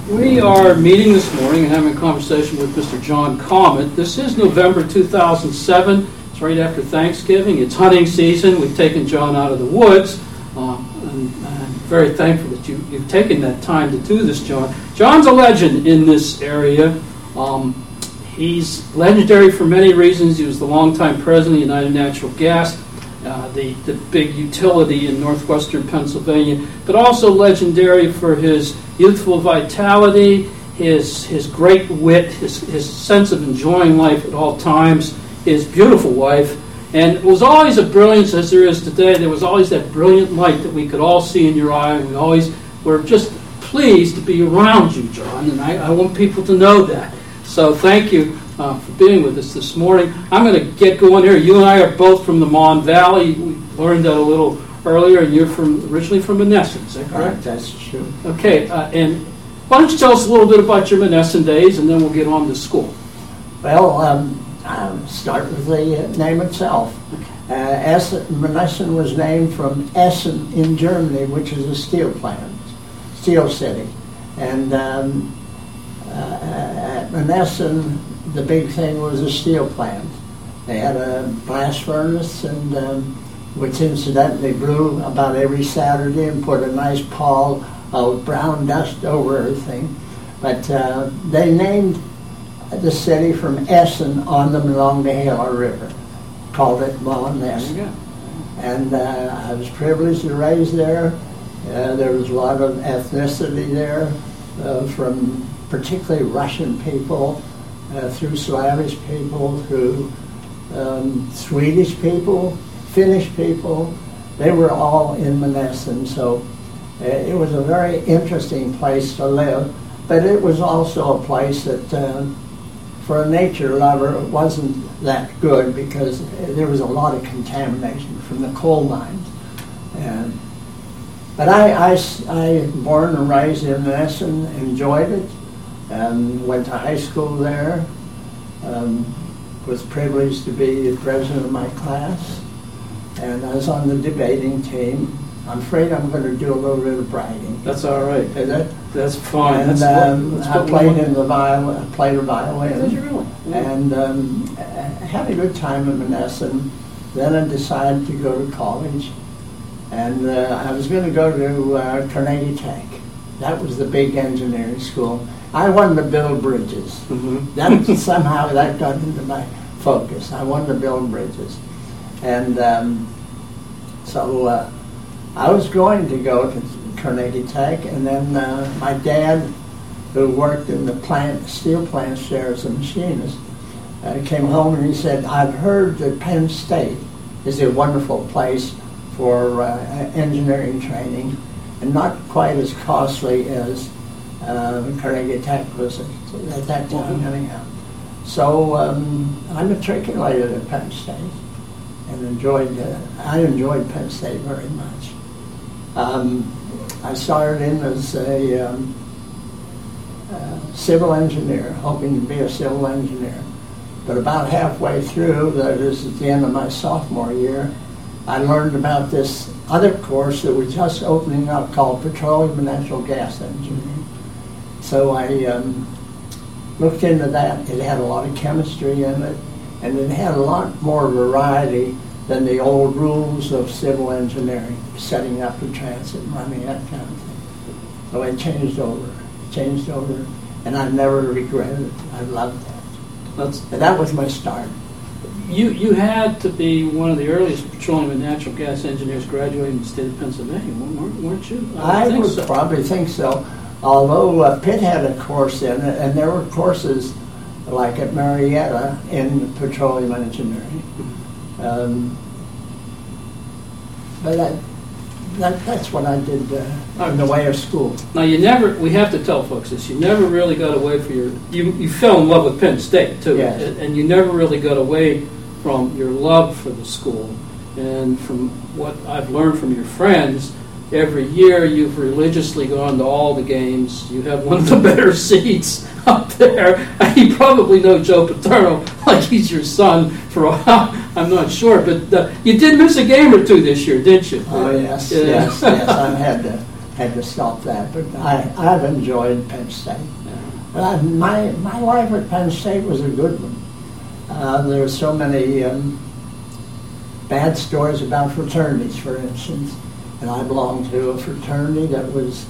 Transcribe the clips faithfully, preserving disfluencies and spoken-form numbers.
We are meeting this morning and having a conversation with Mister John Comet. This is November two thousand seven. It's right after Thanksgiving. It's hunting season. We've taken John out of the woods. Uh, and I'm very thankful that you, you've taken that time to do this, John. John's a legend in this area. Um, he's legendary for many reasons. He was the longtime president of United Natural Gas, uh, the, the big utility in northwestern Pennsylvania, but also legendary for his youthful vitality, his his great wit, his, his sense of enjoying life at all times, his beautiful wife. And it was always a brilliance as there is today. There was always that brilliant light that we could all see in your eye. And we always were just pleased to be around you, John. And I, I want people to know that. So thank you uh, for being with us this morning. I'm going to get going here. You and I are both from the Mon Valley. We learned that a little earlier. And you're from originally from Monessen, is that correct? Right, that's true. Okay. Uh, and why don't you tell us a little bit about your Monessen days, and then we'll get on to school. Well, um, I'll start with the name itself. Uh, Essen, Monessen was named from Essen in Germany, which is a steel plant, steel city. And um, uh, at Monessen, the big thing was a steel plant. They had a blast furnace, and um, which incidentally blew about every Saturday and put a nice pall of brown dust over everything. But uh, they named the city from Essen on the Monongahela River, called it Monessen. And uh, I was privileged to raise there. Uh, there was a lot of ethnicity there, uh, from particularly Russian people, uh, through Slavish people, through um, Swedish people, Finnish people. They were all in Monessen, so uh, it was a very interesting place to live. But it was also a place that uh, for a nature lover, it wasn't that good because there was a lot of contamination from the coal mines. And, but I, I, I born and raised in Monessen, enjoyed it, and went to high school there, um, was privileged to be the president of my class, and I was on the debating team. I'm afraid I'm going to do a little bit of bragging. That's all right. Is it? That's fine. And that's um, what, that's I what played in the violin. I played a violin. Did you really? Yeah. And um, I had a good time in Monessen. Then I decided to go to college, and uh, I was going to go to uh, Carnegie Tech. That was the big engineering school. I wanted to build bridges. Mm-hmm. That somehow that got into my focus. I wanted to build bridges, and um, so. Uh, I was going to go to Carnegie Tech, and then uh, my dad, who worked in the plant, steel plants there as a machinist, uh, came home and he said, "I've heard that Penn State is a wonderful place for uh, engineering training, and not quite as costly as uh, Carnegie Tech was at, at that time, anyhow." So um, I matriculated at Penn State and enjoyed. Uh, I enjoyed Penn State very much. Um, I started in as a um, uh, civil engineer, hoping to be a civil engineer. But about halfway through, that is at the end of my sophomore year, I learned about this other course that was just opening up called Petroleum and Natural Gas Engineering. So I um, looked into that. It had a lot of chemistry in it, and it had a lot more variety than the old rules of civil engineering, setting up the transit, running that kind of thing. So I changed over, changed over, and I never regretted it. I loved that. That's, and that was my start. You you had to be one of the earliest petroleum and natural gas engineers graduating in the state of Pennsylvania, weren't, weren't you? I, I think would so. probably think so, although uh, Pitt had a course in it, and there were courses like at Marietta in petroleum engineering. Um, but that, that, that's what I did uh, in the way of school. Now, you never, we have to tell folks this, you never really got away from your, you, you fell in love with Penn State, too. Yes. And you never really got away from your love for the school. And from what I've learned from your friends, every year you've religiously gone to all the games. You have one of the better seats up there. You probably know Joe Paterno like he's your son for a while. I'm not sure, but uh, you did miss a game or two this year, didn't you? Oh, yes, Yeah. yes, yes. I've had to had to stop that. But I, I've enjoyed Penn State. Uh, my my life at Penn State was a good one. Uh, there were so many um, bad stories about fraternities, for instance, and I belonged to a fraternity that was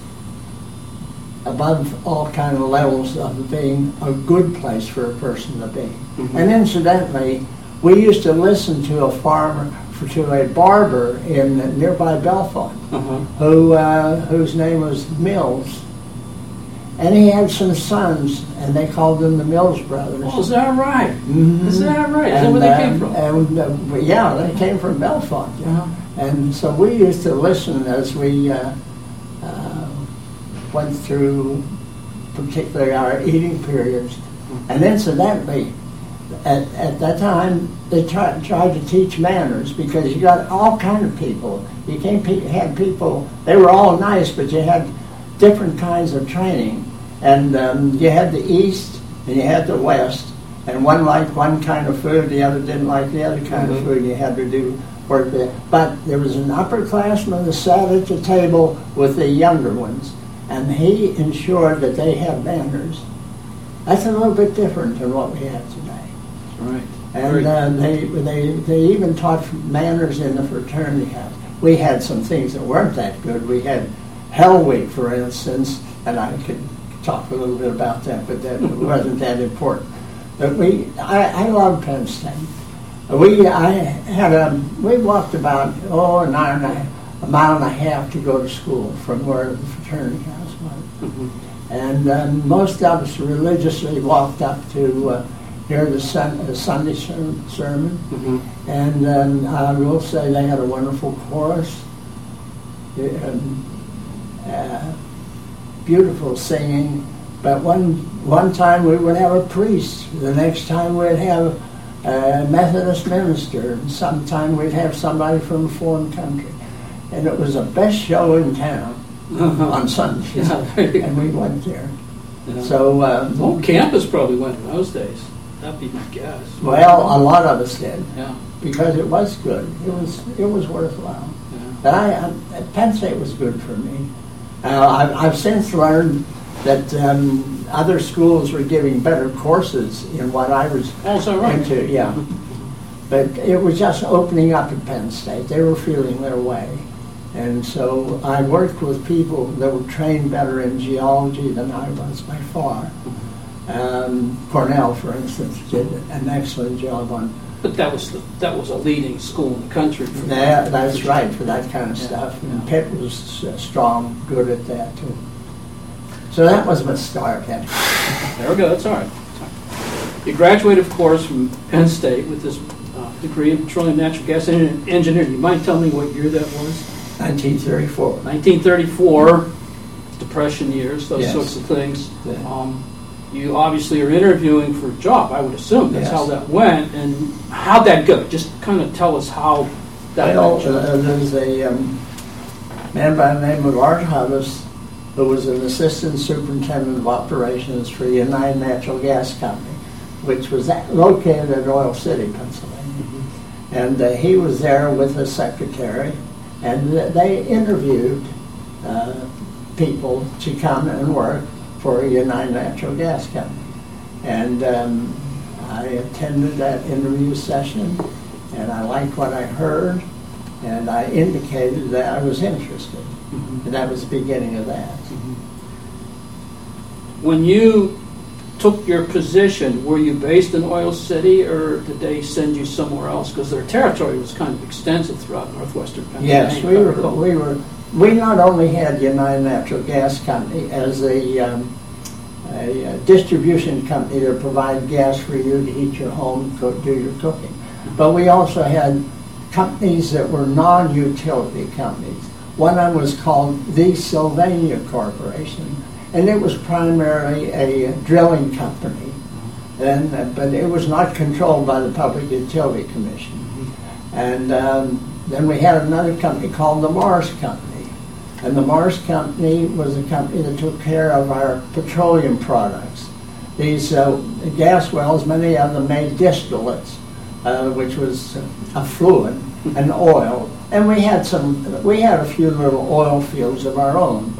above all kind of levels of being a good place for a person to be. Mm-hmm. And incidentally, we used to listen to a farmer, to a barber in nearby Belfont, uh-huh. who uh, whose name was Mills. And he had some sons, and they called them the Mills brothers. Oh, is that right? Mm-hmm. Is that right? Is and, that where they uh, came from? And, uh, yeah, they came from Belfont. Yeah. Uh-huh. And so we used to listen as we uh, uh, went through particularly our eating periods. Mm-hmm. And incidentally, at, at that time, they tried, tried to teach manners because you got all kind of people. You can't pe- had people, they were all nice, but you had different kinds of training. And um, you had the East and you had the West, and one liked one kind of food, the other didn't like the other kind mm-hmm. of food. You had to do work there. But there was an upperclassman that sat at the table with the younger ones, and he ensured that they had manners. That's a little bit different than what we have today. Right. And uh, they, they, they even taught manners in the fraternity house. We had some things that weren't that good. We had Hell Week, for instance, and I could talk a little bit about that, but that wasn't that important. But we, I, I loved Penn State. We, I had a, we walked about oh an hour and a, a mile and a half to go to school from where the fraternity house was, mm-hmm. and um, most of us religiously walked up to uh, hear the, sun, the Sunday sermon, mm-hmm. and um, I will say they had a wonderful chorus. Um, uh, beautiful singing, but one one time we would have a priest, the next time we'd have a Methodist minister, and sometime we'd have somebody from a foreign country. And it was the best show in town uh-huh. on Sundays, yeah. and we went there. Yeah. So um, the whole campus probably went in those days. That'd be my guess. Well, a lot of us did, yeah. because it was good. It was it was worthwhile. Yeah. But I, I Penn State was good for me. Uh, I've, I've since learned that um, other schools were giving better courses in what I was also right. into. Yeah, but it was just opening up at Penn State. They were feeling their way, and so I worked with people that were trained better in geology than I was by far. Um, Cornell, for instance, did an excellent job on. But that was the, that was a leading school in the country. For that, that's right, for that kind of yeah, stuff. yeah. And Pitt was uh, strong, good at that too. So that was my start. There we go. That's all right. That's all right. You graduated, of course, from Penn State with this uh, degree in petroleum natural gas engineering. You might tell me what year that was? nineteen thirty-four. nineteen thirty-four, Depression years, those yes. sorts of things. Yeah. Um, You obviously are interviewing for a job, I would assume. That's yes. how that went. And how'd that go? Just kind of tell us how that well, went. Uh, there's a um, man by the name of Art Hubbs who was an assistant superintendent of operations for the United Natural Gas Company, which was at, located at Oil City, Pennsylvania. Mm-hmm. And uh, he was there with a secretary, and th- they interviewed uh, people to come and work for a United Natural Gas Company. And um, I attended that interview session, and I liked what I heard, and I indicated that I was interested. Mm-hmm. And that was the beginning of that. Mm-hmm. When you took your position, were you based in Oil City, or did they send you somewhere else? Because their territory was kind of extensive throughout northwestern Pennsylvania. Yes, we were, we were We not only had United Natural Gas Company as a, um, a, a distribution company that provided gas for you to heat your home, cook, do your cooking, but we also had companies that were non-utility companies. One of them was called the Sylvania Corporation, and it was primarily a drilling company, and uh, but it was not controlled by the Public Utility Commission. And um, then we had another company called the Mars Company. And the Mars Company was a company that took care of our petroleum products. These uh, gas wells, many of them made distillates, uh, which was a fluid, and oil. And we had some, we had a few little oil fields of our own.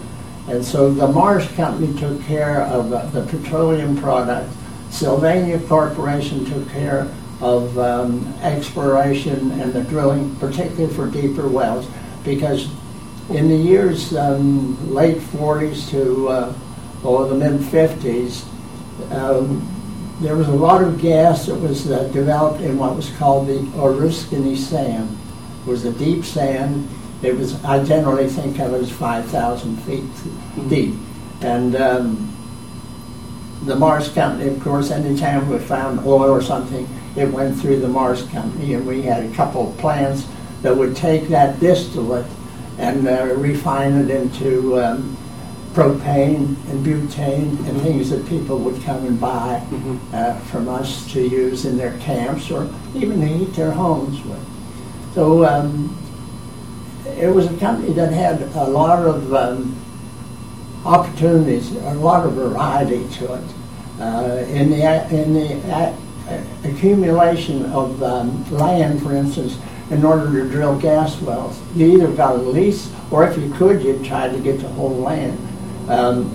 And so the Mars Company took care of uh, the petroleum product. Sylvania Corporation took care of um, exploration and the drilling, particularly for deeper wells, because in the years um, late forties to uh, or the mid fifties, um, there was a lot of gas that was uh, developed in what was called the Oriskany sand. It was a deep sand. It was, I generally think of it as five thousand feet deep. And um, the Mars Company, of course, anytime we found oil or something, it went through the Mars Company, and we had a couple of plants that would take that distillate and uh, refine it into um, propane and butane and things that people would come and buy mm-hmm. uh, from us to use in their camps or even to heat their homes with. So um, it was a company that had a lot of um, opportunities, a lot of variety to it. Uh, in the in the uh, accumulation of um, land, for instance, in order to drill gas wells, you either got a lease, or if you could, you tried to get the whole land. Um,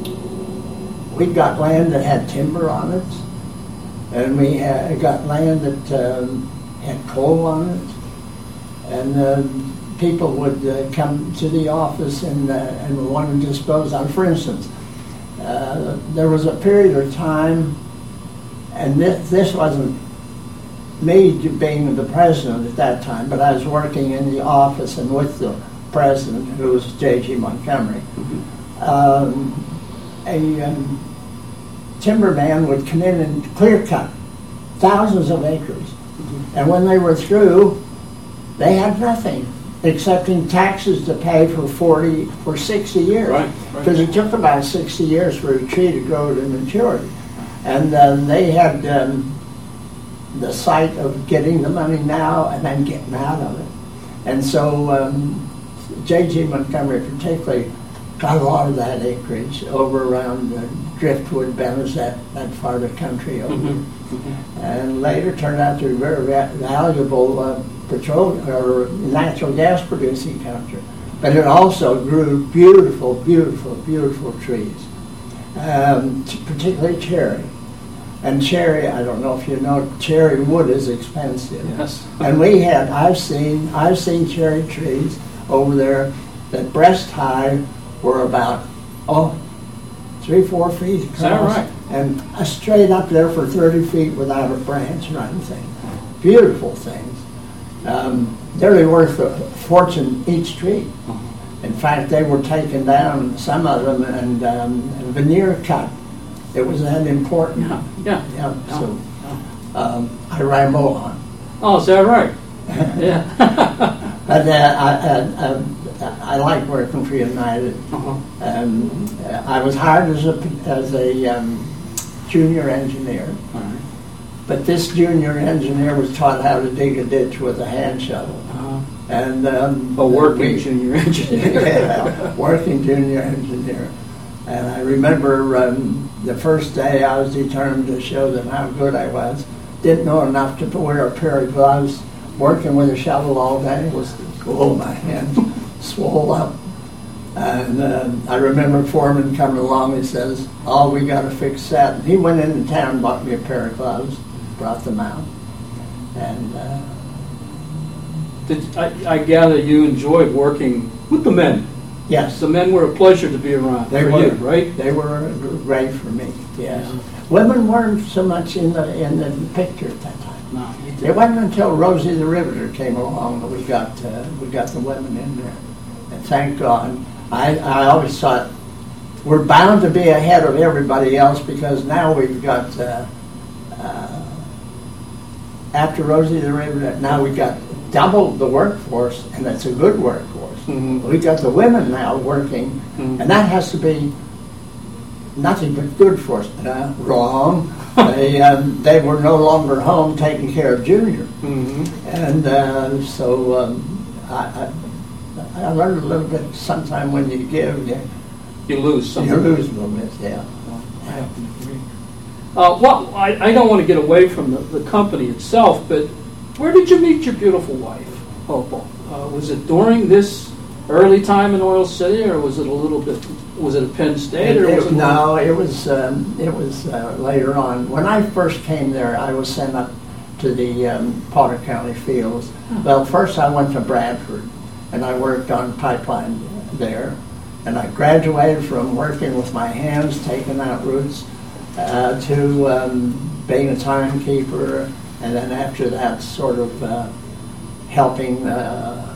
we got land that had timber on it, and we had, got land that um, had coal on it, and uh, people would uh, come to the office and uh, and want to dispose of. For instance, uh, there was a period of time, and this, this wasn't me being the president at that time, but I was working in the office and with the president, who was J G Montgomery. Mm-hmm. um, a um, timberman would come in and clear cut thousands of acres. Mm-hmm. And when they were through, they had nothing excepting taxes to pay for forty, for sixty years. Right, Because right. it took about sixty years for a tree to grow to maturity. And um, they had um, the sight of getting the money now and then getting out of it. And so um, J G Montgomery particularly got a lot of that acreage over around uh, Driftwood, Benezet, that part of the country over. Mm-hmm. Mm-hmm. And later turned out to be very va- valuable uh, petroleum or natural gas producing country. But it also grew beautiful, beautiful, beautiful trees, um, t- particularly cherry. And cherry, I don't know if you know, cherry wood is expensive. Yes. And we had, I've seen, I've seen cherry trees over there that breast high were about, oh, three, four feet across. Is that right? And uh, straight up there for thirty feet without a branch or anything. Beautiful things. Um, they're worth a fortune each tree. In fact, they were taken down, some of them, and um, veneer cut. It was that important. Yeah, yeah. Yeah, yeah. so um, I ramble on. Oh, is that right? Yeah. But uh, I, uh, uh, I like working for United. Uh-huh. Um, I was hired as a, as a um, junior engineer. All right. But this junior engineer was taught how to dig a ditch with a hand shovel. Uh-huh. And um, A working we, junior engineer. Yeah, working junior engineer. And I remember um, the first day I was determined to show them how good I was. Didn't know enough to wear a pair of gloves. Working with a shovel all day was, oh, my hands swole up. And uh, I remember Foreman coming along and says, oh, we got to fix that. And he went into town and bought me a pair of gloves, brought them out. And uh, Did, I, I gather you enjoyed working with the men. yes. The men were a pleasure to be around They for were, you, right? They were great for me, yes. Women weren't so much in the in the picture at that time. No, you It did. wasn't until Rosie the Riveter came along that we got uh, we got the women in there, and thank God. I, I always thought we're bound to be ahead of everybody else because now we've got uh, uh, after Rosie the Riveter, now we've got double the workforce, and that's a good workforce. Mm-hmm. We've got the women now working, Mm-hmm. and that has to be nothing but good for us. Uh, wrong. they um, they were no longer home taking care of Junior, Mm-hmm. and uh, so um, I, I I learned a little bit. Sometime when you give, you, You lose something. you lose a little bit. Yeah. I have to agree. Uh, well, I, I don't want to get away from the, the company itself, but where did you meet your beautiful wife, Opal? Uh, was it during this early time in Oil City, or was it a little bit was it at Penn State It- or it- was it? No, it was, um, it was uh, later on. When I first came there, I was sent up to the um, Potter County fields. Well, first I went to Bradford, and I worked on pipeline there. And I graduated from working with my hands, taking out roots, uh, to um, being a timekeeper, and then after that, sort of uh, helping. Uh,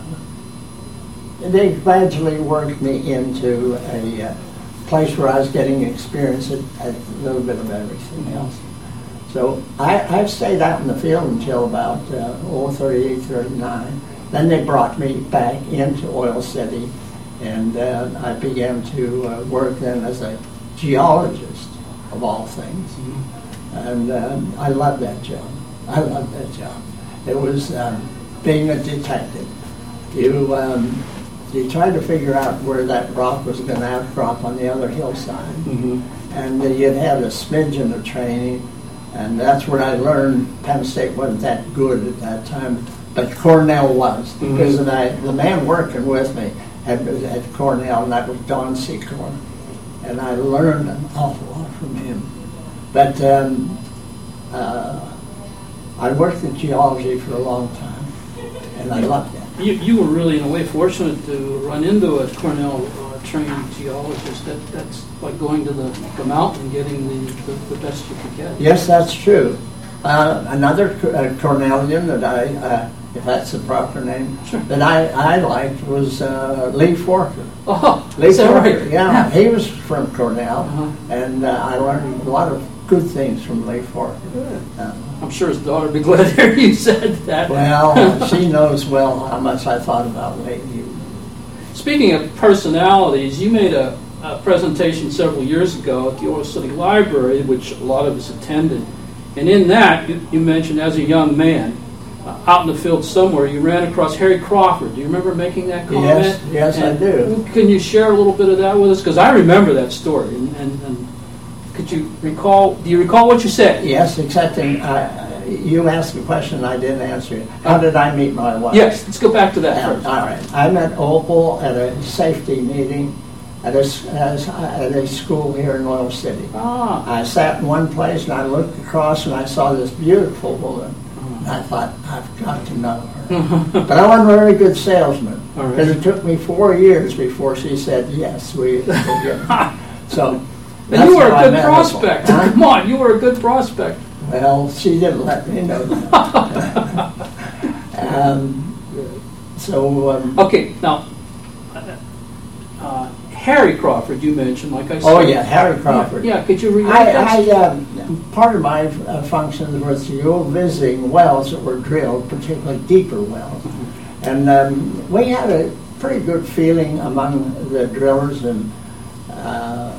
they gradually worked me into a uh, place where I was getting experience at, at a little bit of everything else. So I, I stayed out in the field until about uh, oh, thirty-eight, thirty-nine. Then they brought me back into Oil City, and uh, I began to uh, work then as a geologist, of all things. Mm-hmm. And um, I loved that job. I loved that job. It was um, being a detective. You um, you tried to figure out where that rock was going to outcrop on the other hillside. Mm-hmm. And uh, you'd had a smidgen of training, and that's where I learned Penn State wasn't that good at that time, but Cornell was. Mm-hmm. Because the, the man working with me had at Cornell, and that was Don Secor. And I learned an awful lot from him. But um, uh, I worked in geology for a long time, and I loved it. You, you were really, in a way, fortunate to run into a Cornell uh, trained geologist. That, that's like going to the, the mountain and getting the, the, the best you could get. Yes, that's true. Uh, another uh, Cornellian that I, uh, if that's the proper name, sure. that I, I liked was uh, Lee Forker. Oh, Lee is that Forker, right? yeah, Yeah. he was from Cornell, Uh-huh. and uh, I learned a lot of good things from Lee Forker. Uh, I'm sure his daughter would be glad to hear you said that. well, uh, she knows well how much I thought about Lee. Speaking of personalities, you made a, a presentation several years ago at the Oil City Library, which a lot of us attended. And in that, you, you mentioned as a young man, uh, out in the field somewhere, you ran across Harry Crawford. Do you remember making that comment? Yes, yes, and I do. Can you share a little bit of that with us? Because I remember that story. And, and, and could you recall, do you recall what you said? Yes, excepting uh, you asked a question I didn't answer it. How did I meet my wife? Yes, let's go back to that Uh, first. all right. I met Opal at a safety meeting at a, s- as- at a school here in Oil City. Ah, I sat in one place and I looked across and I saw this beautiful woman. And I thought, I've got to know her. But I wasn't a very good salesman All right. because it took me four years before she said, yes, we we get So and that's you were how a I good met prospect. Opal. Huh? Come on, you were a good prospect. Well, she didn't let me know that. um, so, um, Okay, now, uh, Harry Crawford, you mentioned, like I said. oh yeah, Harry Crawford. Yeah, could you relate I, that? I um, part of my uh, functions was to go visiting wells that were drilled, particularly deeper wells, and um, we had a pretty good feeling among the drillers and uh,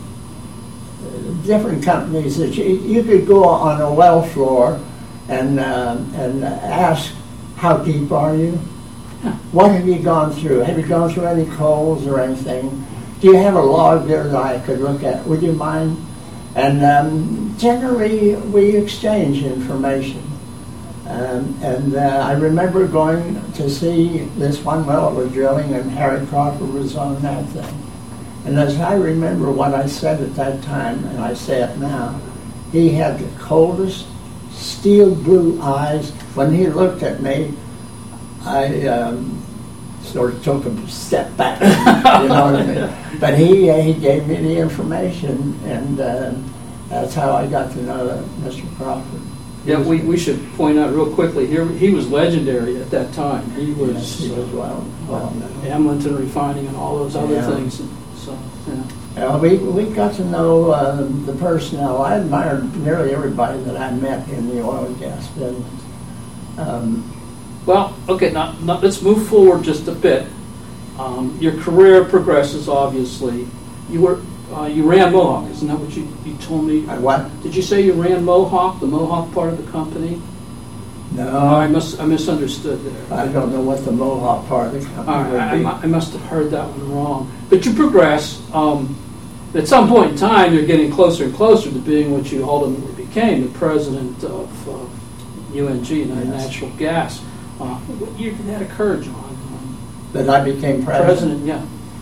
different companies that you, you could go on a well floor and uh, and ask, how deep are you? What have you gone through? Have you gone through any coals or anything? Do you have a log there that I could look at? Would you mind? And um, generally, we exchange information. Um, and uh, I remember going to see this one well that was drilling, and Harry Crawford was on that thing. And as I remember what I said at that time, and I say it now, he had the coldest steel blue eyes. When he looked at me, I um, sort of took a step back, you know what I mean? But he uh, he gave me the information, and uh, that's how I got to know Mister Crawford. Yeah, we, we should point out real quickly, here he was legendary at that time. He was, Yes, he was well, well known. Hamilton Refining and all those other Yeah. things. So, yeah. Uh, we, we got to know uh, the personnel. I admired nearly everybody that I met in the oil and gas business. Um, Well, okay, now, now let's move forward just a bit. Um, your career progresses, obviously. You were uh, you ran Mohawk, isn't that what you, you told me? I what? Did you say you ran Mohawk, the Mohawk part of the company? No, Oh, I must I misunderstood there. I don't know what the Mohawk part of the company All right, I, would be. I must have heard that one wrong. But you progress. Um, at some point in time, you're getting closer and closer to being what you ultimately became, the president of uh, U N G, United Yes. Natural Gas. Uh, what year did that occur, John? Um, That I became president. president, yeah.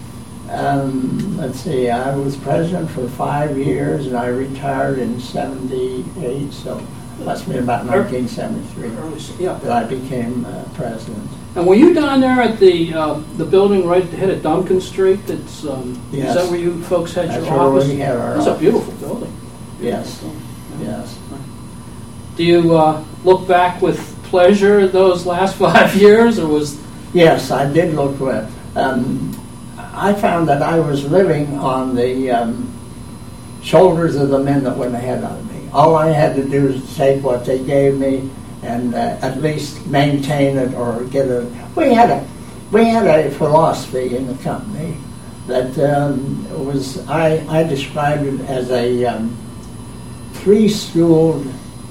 Um, let's see, I was president for five years, and I retired in seventy-eight, so it must have been about nineteen seventy-three Yeah. that I became uh, president. And were you down there at the uh, the building right at the head of Duncan Street? That's um, Yes. Is that where you folks had That's your where office? we had our It's a office. beautiful building. Yes, Yeah. yes. Do you uh, look back with pleasure at those last five years, or was? Yes, I did look with. Um, I found that I was living on the um, shoulders of the men that went ahead of me. All I had to do was take what they gave me and uh, at least maintain it or get a. We had a we had a philosophy in the company that um, was I I described it as a um, three-stooled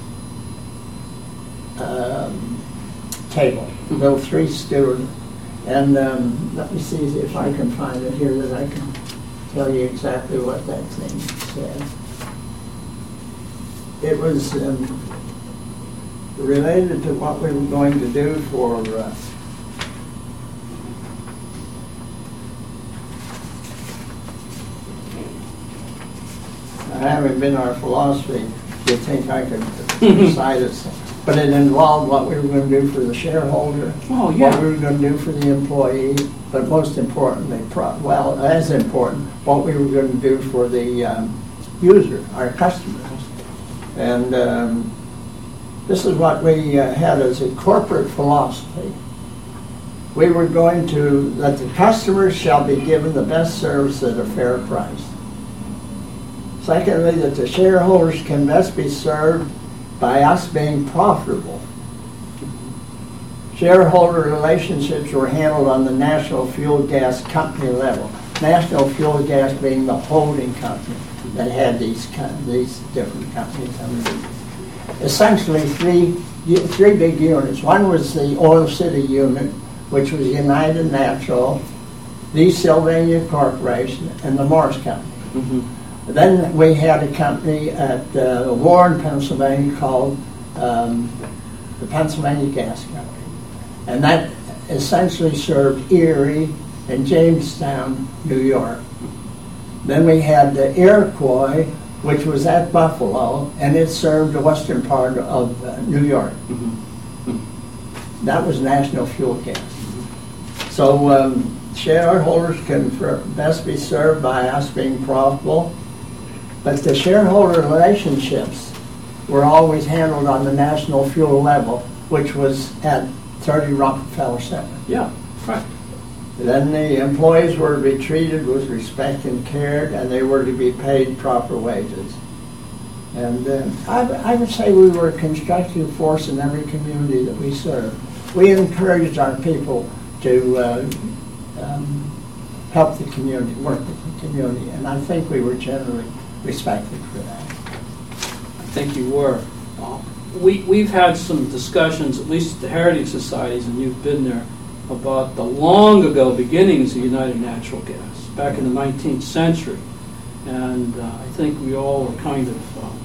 um, table, little three-stooled. And um, let me see if I can find it here that I can tell you exactly what that thing said. It was um, related to what we were going to do for uh, having been our philosophy, you'd think I could recite it. But it involved what we were going to do for the shareholder, Oh, yeah. what we were going to do for the employee, but most importantly, pro- well, as important, what we were going to do for the um, user, our customers. And um, this is what we uh, had as a corporate philosophy. We were going to, that the customers shall be given the best service at a fair price. Secondly, that the shareholders can best be served by us being profitable. Shareholder relationships were handled on the National Fuel Gas Company level. National Fuel Gas being the holding company that had these co- these different companies underneath. Essentially, three three big units. One was the Oil City unit, which was United Natural, the Sylvania Corporation, and the Morris Company. Mm-hmm. Then we had a company at uh, Warren, Pennsylvania called um, the Pennsylvania Gas Company. And that essentially served Erie and Jamestown, New York. Then we had the Iroquois, which was at Buffalo, and it served the western part of uh, New York. Mm-hmm. That was National Fuel Gas. Mm-hmm. So um, shareholders can for, best be served by us being profitable. But the shareholder relationships were always handled on the national fuel level, which was at thirty Rockefeller Center. Yeah, right. Then the employees were to be treated with respect and care, and they were to be paid proper wages. And uh, I, I would say we were a constructive force in every community that we served. We encouraged our people to uh, um, help the community, work with the community, and I think we were generally respected for that. I think you were. Uh, we, we've had some discussions, at least at the Heritage Societies, and you've been there, about the long ago beginnings of United Natural Gas, back in the nineteenth century. And uh, I think we all are kind of, uh,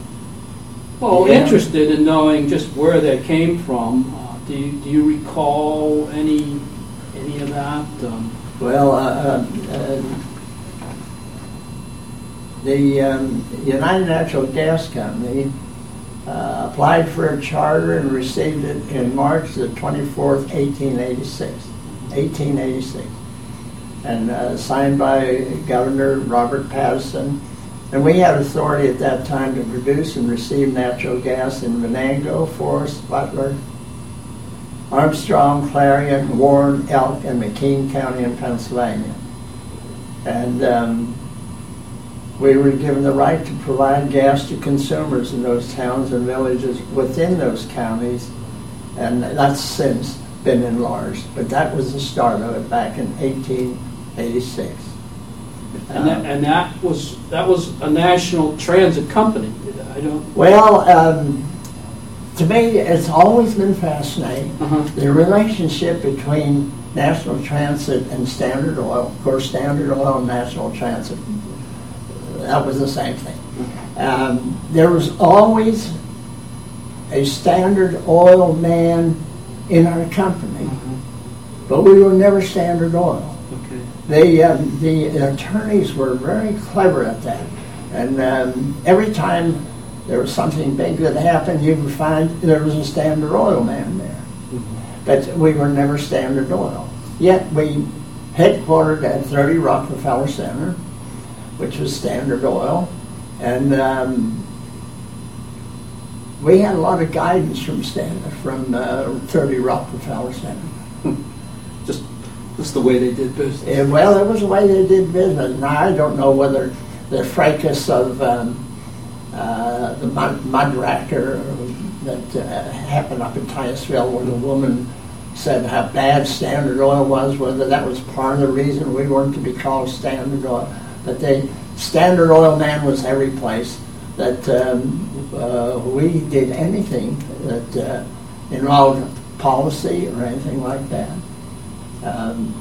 well, Yeah. interested in knowing just where that came from. Uh, do, you, do you recall any, any of that? Um, Well, uh, uh, uh, the um, United Natural Gas Company uh, applied for a charter and received it in March the twenty-fourth, eighteen eighty-six. eighteen eighty-six. And uh, signed by Governor Robert Patterson. And we had authority at that time to produce and receive natural gas in Venango, Forest, Butler, Armstrong, Clarion, Warren, Elk, and McKean County in Pennsylvania. And um, we were given the right to provide gas to consumers in those towns and villages within those counties, and that's since been enlarged. But that was the start of it back in eighteen eighty-six. and, that, and that was that was a national transit company. I don't. Well, um, to me, it's always been fascinating, Uh-huh. the relationship between National Transit and Standard Oil. Of course, Standard Oil and National Transit, that was the same thing. Um, there was always a Standard Oil man in our company, but we were never Standard Oil. Okay. They, um, the attorneys were very clever at that. And um, every time there was something big that happened, you would find there was a Standard Oil man there. Mm-hmm. But we were never Standard Oil. Yet we headquartered at thirty Rockefeller Center, which was Standard Oil. And um, we had a lot of guidance from Standard, from uh, thirty Rockefeller Center. Just, just the way they did business. Yeah, well, it was the way they did business. Now, I don't know whether the fracas of um, uh, the mud, mud racker that uh, happened up in Titusville, where the woman said how bad Standard Oil was, whether that was part of the reason we weren't to be called Standard Oil. But they, Standard Oil man was every place that um, uh, we did anything that uh, involved policy or anything like that. Um,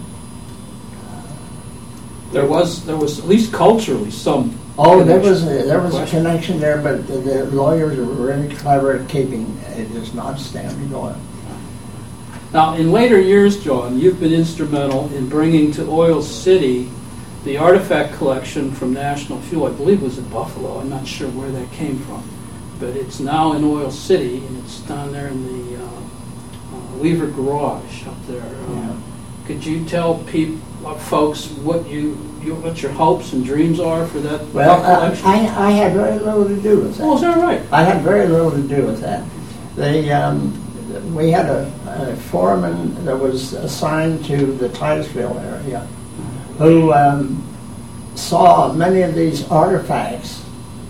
There was, there was at least culturally some. Oh, there was a, there was a connection there, but the, the lawyers were really clever at keeping it is not Standard Oil. Now, in later years, John, you've been instrumental in bringing to Oil City the artifact collection from National Fuel. I believe it was in Buffalo. I'm not sure where that came from, but it's now in Oil City, and it's down there in the uh, uh, Weaver Garage up there. Uh, Yeah. Could you tell people, uh, folks, what you, you what your hopes and dreams are for that, Well, that uh, collection? I, I had very little to do with that. Oh, is that right? I had very little to do with that. They, um, we had a, a foreman that was assigned to the Titusville area who um, saw many of these artifacts,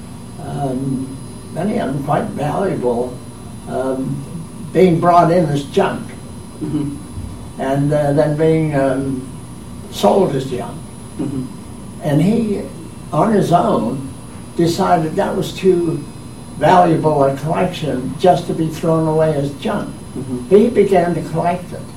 um, many of them quite valuable, um, being brought in as junk. Mm-hmm. And uh, then being um, sold as junk. Mm-hmm. And he, on his own, decided that was too valuable a collection just to be thrown away as junk. Mm-hmm. He began to collect it.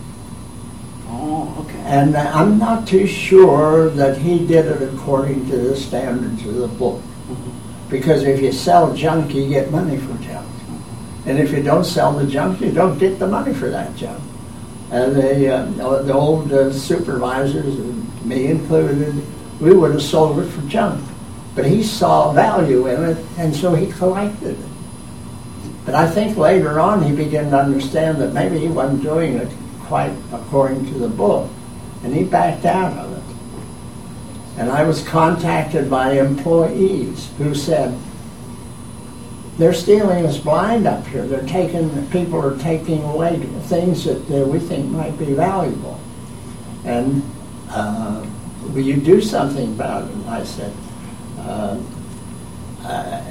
Oh, okay. And uh, I'm not too sure that he did it according to the standards of the book. Mm-hmm. Because if you sell junk, you get money for junk. And if you don't sell the junk, you don't get the money for that junk. And the, uh, the old uh, supervisors, me included, we would have sold it for junk. But he saw value in it, and so he collected it. But I think later on he began to understand that maybe he wasn't doing it quite according to the book, and he backed out of it. And I was contacted by employees who said, they're stealing us blind up here. They're taking, people are taking away things that uh, we think might be valuable. And uh, will you do something about it? And I said, uh, uh,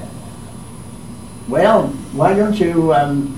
well, why don't you um,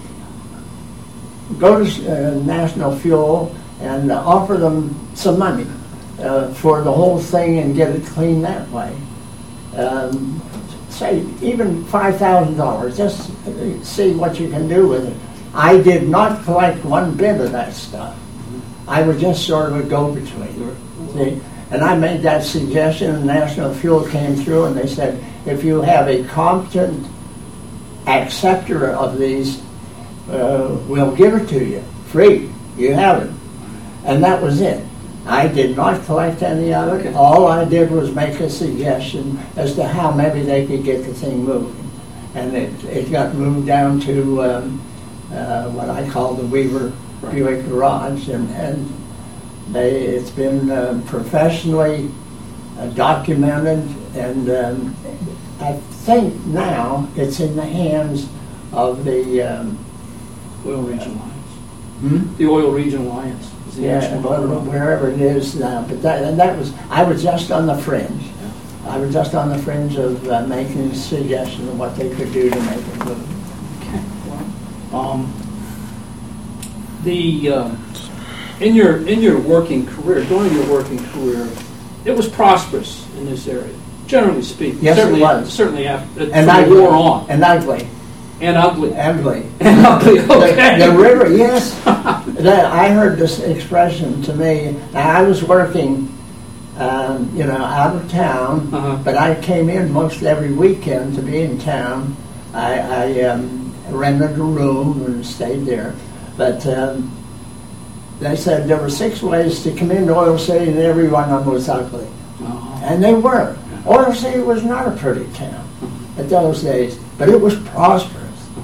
go to uh, National Fuel and uh, offer them some money uh, for the whole thing and get it clean that way. Um, say even five thousand dollars, just see what you can do with it. I did not collect one bit of that stuff. I was just sort of a go-between. See? And I made that suggestion, and National Fuel came through, and they said, if you have a competent acceptor of these, uh, we'll give it to you, free. You have it. And that was it. I did not collect any of it. All I did was make a suggestion as to how maybe they could get the thing moving. And it, it got moved down to um, uh, what I call the Weaver Buick Garage. And, and they, it's been uh, professionally uh, documented. And um, I think now it's in the hands of the um, Oil Region Alliance. Hmm? The Oil Region Alliance. Yeah, well, wherever it is now. But that, and that was, I was just on the fringe. I was just on the fringe of uh, making a suggestion of what they could do to make it move. Okay. Well, um, the uh, in your in your working career, during your working career, it was prosperous in this area, generally speaking. Yes, certainly, it was. Certainly after And from ugly. the war on. And ugly. And ugly. Ugly. And ugly. Okay. The, the river, yes. that, I heard this expression to me. Now, I was working, um, you know, out of town, Uh-huh. but I came in most every weekend to be in town. I, I um, rented a room and stayed there. But um, They said there were six ways to come into Oil City, and every one of them was ugly. Uh-huh. And they were. Oil City was not a pretty town at those days, but it was prosperous.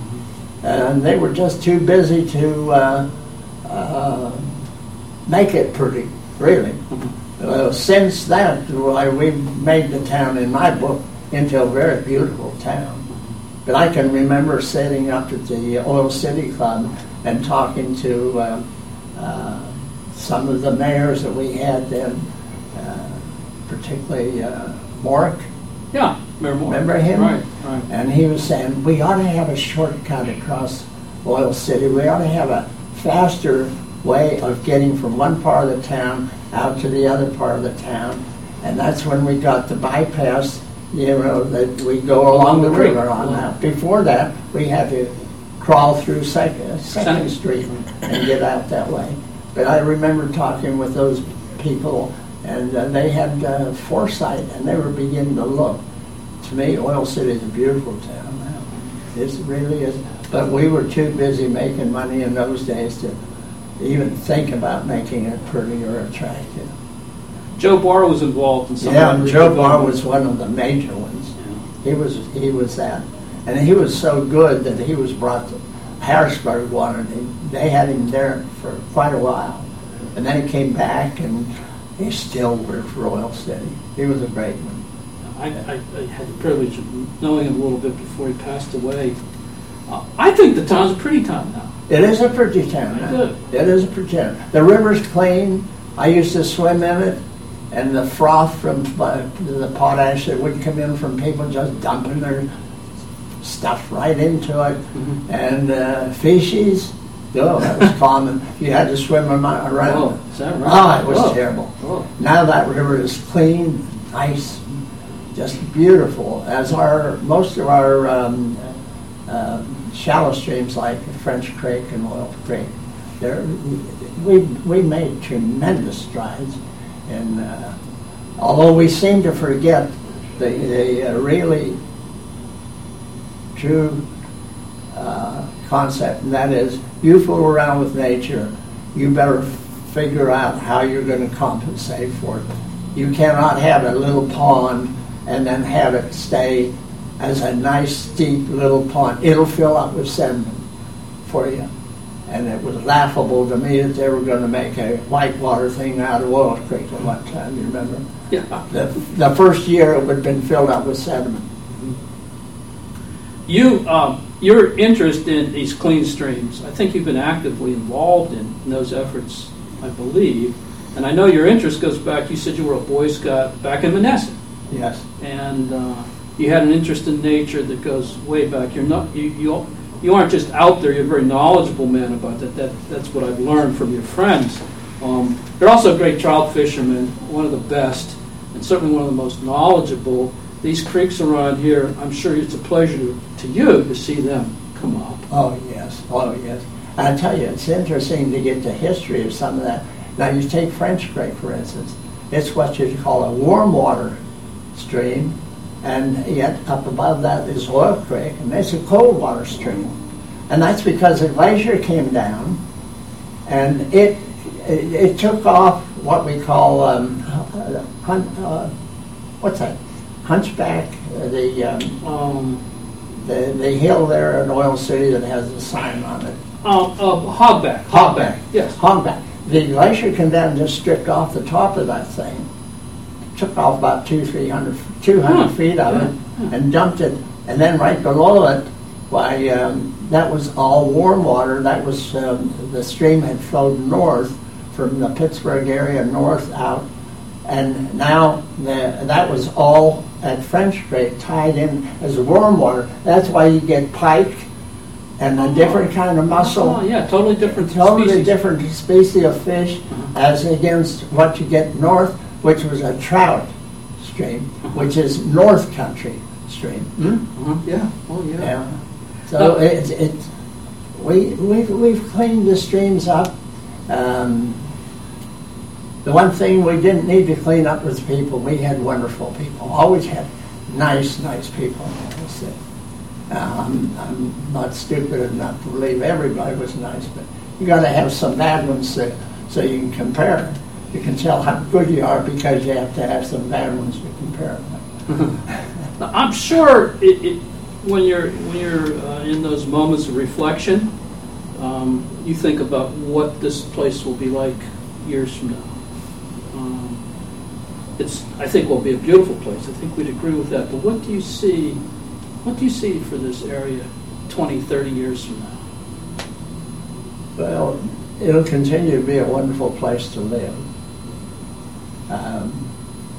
And they were just too busy to uh, uh, make it pretty, really. Uh, since that, why we made the town, in my book, into a very beautiful town. But I can remember sitting up at the Oil City Club and talking to uh, uh, some of the mayors that we had then, uh, particularly uh, Morick. Yeah, Mayor Moore. Remember him? Right, right. And he was saying, we ought to have a shortcut across Oil City. We ought to have a faster way of getting from one part of the town out to the other part of the town. And that's when we got the bypass, you know, that we go along the river on that. Before that, we had to crawl through Second, Second Street and get out that way. But I remember talking with those people, and uh, they had uh, foresight, and they were beginning to look. To me, Oil City is a beautiful town now. It really is. But we were too busy making money in those days to even think about making it pretty or attractive. Joe Barr was involved in some Yeah, of the Joe Barr was one of the major ones. Yeah. He was he was that. And he was so good that he was brought to Harrisburg wanted him. They had him there for quite a while. And then he came back and he still worked for Oil City. He was a great one. I, I, I had the privilege of knowing him a little bit before he passed away. Uh, I think the town's a pretty town now. It is a pretty town now. It is a pretty town. The river's clean. I used to swim in it. And the froth from uh, the potash that would come in from people just dumping their stuff right into it. Mm-hmm. And uh, fishies, oh, that was common. You had to swim around. Oh, is that right? Oh, it was oh. terrible. Oh. Now that river is clean, nice, just beautiful. As our most of our um, uh, shallow streams like French Creek and Oil Creek, there we we made tremendous strides. And uh, although we seem to forget the, the uh, really true uh, concept, and that is, you fool around with nature, you better figure out how you're going to compensate for it. You cannot have a little pond and then have it stay as a nice, steep little pond. It'll fill up with sediment for you. And it was laughable to me that they were going to make a whitewater thing out of Oil Creek at one time, you remember? Yeah. The, the first year it would have been filled up with sediment. You, um, your interest in these clean streams, I think you've been actively involved in, in those efforts, I believe. And I know your interest goes back, you said you were a Boy Scout back in Menneson. Yes. And uh, you had an interest in nature that goes way back. You're not, you, you You aren't just out there, you're a very knowledgeable man about that. that that's what I've learned from your friends. Um, you're also a great trout fisherman, one of the best, and certainly one of the most knowledgeable. These creeks around here, I'm sure it's a pleasure to, to you to see them come up. Oh, yes. Oh, yes. I tell you, it's interesting to get the history of some of that. Now, you take French Creek, for instance. It's what you call a warm water stream. And yet up above that is Oil Creek, and it's a cold water stream. And that's because the glacier came down, and it it, it took off what we call, um, uh, hun, uh, what's that, Hunchback, uh, the, um, Um, the the hill there in Oil City that has a sign on it. uh, uh, hogback. Hogback. Yes. Hogback. The glacier came down and just stripped off the top of that thing. Took off about two, three hundred, two hundred Huh. feet of it, Yeah. and dumped it. And then right below it, why, um, that was all warm water. That was, um, the stream had flowed north from the Pittsburgh area north out. And now the, that was all at French Creek tied in as warm water. That's why you get pike and a different kind of mussel. Oh, yeah, totally different Totally species. different species of fish Uh-huh. as against what you get north, which was a trout stream, which is North Country stream. Hmm? Uh-huh. Yeah, oh yeah. Yeah. So Uh, it, it, we, we've, we've cleaned the streams up. Um, the one thing we didn't need to clean up was people. We had wonderful people. Always had nice, nice people. Um, I'm not stupid enough to believe everybody was nice, but you got to have some bad ones that so you can compare. You can tell how good you are because you have to have some bad ones to compare with. I'm sure it, it, when you're when you're uh, in those moments of reflection, um, you think about what this place will be like years from now. Um, it's I think will be a beautiful place. I think we'd agree with that. But what do you see? What do you see for this area twenty, thirty years from now? Well, it'll continue to be a wonderful place to live. Um,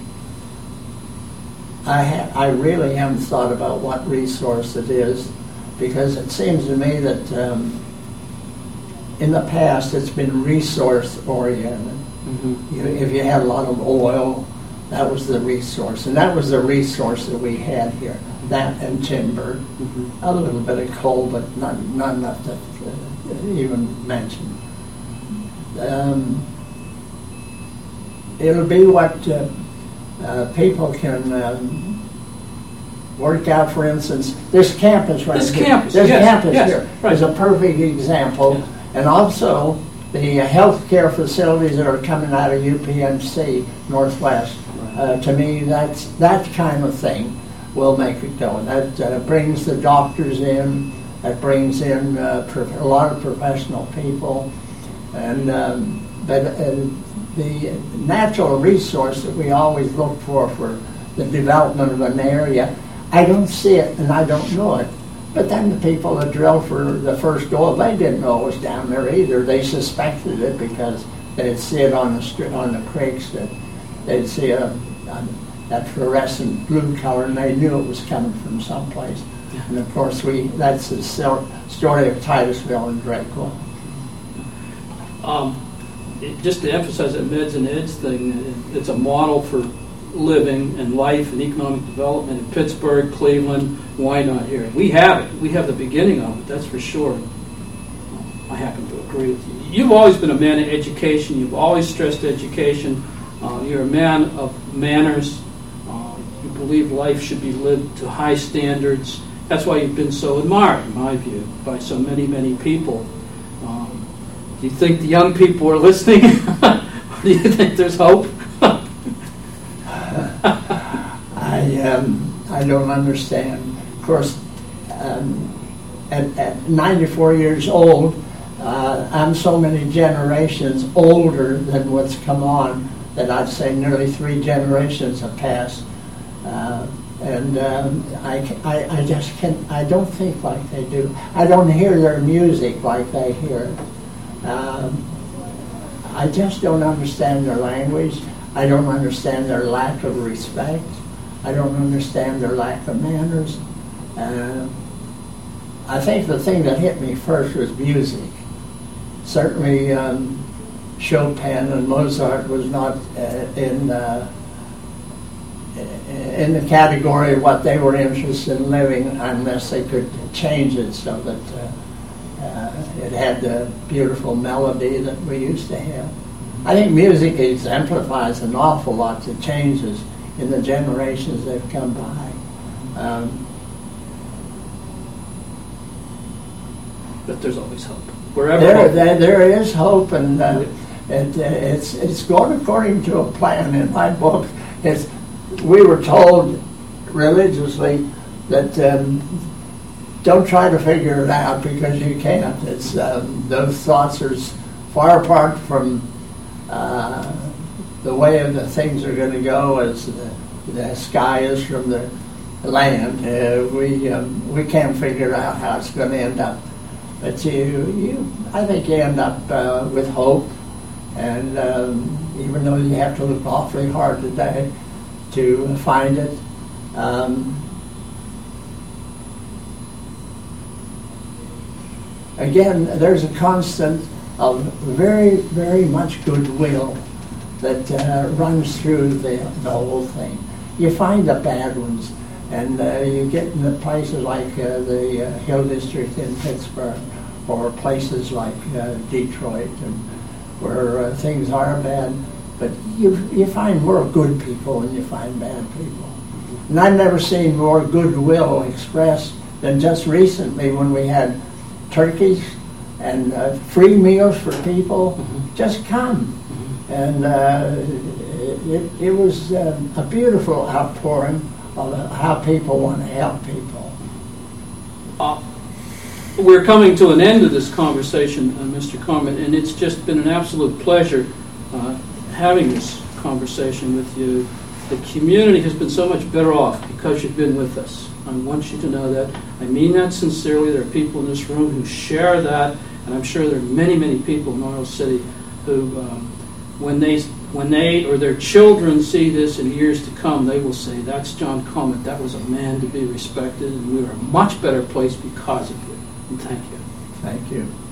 I ha- I really haven't thought about what resource it is, because it seems to me that um, in the past it's been resource oriented. Mm-hmm. You, if you had a lot of oil, that was the resource, and that was the resource that we had here. That and timber, mm-hmm. a little bit of coal, but not not enough to uh, even mention. Um, it'll be what uh, uh, people can um, work out. For instance, this campus right this here. Campus, this yes, campus yes, here right. is a perfect example, yes. And also the uh, healthcare facilities that are coming out of U P M C Northwest. Right. Uh, to me, that's that kind of thing will make it go. That uh, brings the doctors in. That brings in uh, prof- a lot of professional people, and um, but uh, the natural resource that we always look for for the development of an area, I don't see it and I don't know it. But then the people that drilled for the first oil, they didn't know it was down there either. They suspected it because they'd see it on the stri- on the creeks. That they'd see a, a, that fluorescent blue color, and they knew it was coming from someplace. And of course, we that's the story of Titusville and Drakewell. Um, it, just to emphasize that Meds and Eds thing, it, it's a model for living and life and economic development in Pittsburgh, Cleveland. Why not here? We have it. We have the beginning of it, that's for sure. I happen to agree with you. You've always been a man of education. You've always stressed education. Uh, you're a man of manners. Uh, you believe life should be lived to high standards. That's why you've been so admired, in my view, by so many, many people. Um, do you think the young people are listening? Do you think there's hope? I um, I don't understand. Of course, um, at, at ninety-four years old, uh, I'm so many generations older than what's come on that I'd say nearly three generations have passed. Uh, And um, I, I, I just can't, I don't think like they do. I don't hear their music like they hear it. Um, I just don't understand their language. I don't understand their lack of respect. I don't understand their lack of manners. Uh, I think the thing that hit me first was music. Certainly um, Chopin and Mozart was not uh, in... Uh, in the category of what they were interested in living, unless they could change it so that uh, uh, it had the beautiful melody that we used to have. I think music exemplifies an awful lot of changes in the generations that have come by. Um, but there's always hope. Wherever there, hope. there, there is hope, and uh, it, uh, it's it's going according to a plan. In my book, it's we were told religiously that um, don't try to figure it out because you can't. It's um, those thoughts are far apart from uh, the way of the things are going to go as the, the sky is from the land. Uh, we um, we can't figure out how it's going to end up. But you, you I think you end up uh, with hope, and um, even though you have to look awfully hard today to find it. Um, again, there's a constant of very, very much goodwill that uh, runs through the, the whole thing. You find the bad ones, and uh, you get in the places like uh, the uh, Hill District in Pittsburgh, or places like uh, Detroit, and where uh, things are bad. But you you find more good people than you find bad people. And I've never seen more goodwill expressed than just recently when we had Turkish and uh, free meals for people. Mhm. Just come. Mhm. And uh, it, it was um, a beautiful outpouring of how people want to help people. Uh, we're coming to an end of this conversation, uh, Mister Comet, and it's just been an absolute pleasure uh, having this conversation with you. The community has been so much better off because you've been with us. I want you to know that. I mean that sincerely. There are people in this room who share that, and I'm sure there are many, many people in Oil City who, um, when they when they or their children see this in years to come, they will say, that's John Comet. That was a man to be respected, and we are a much better place because of you. And thank you. Thank you.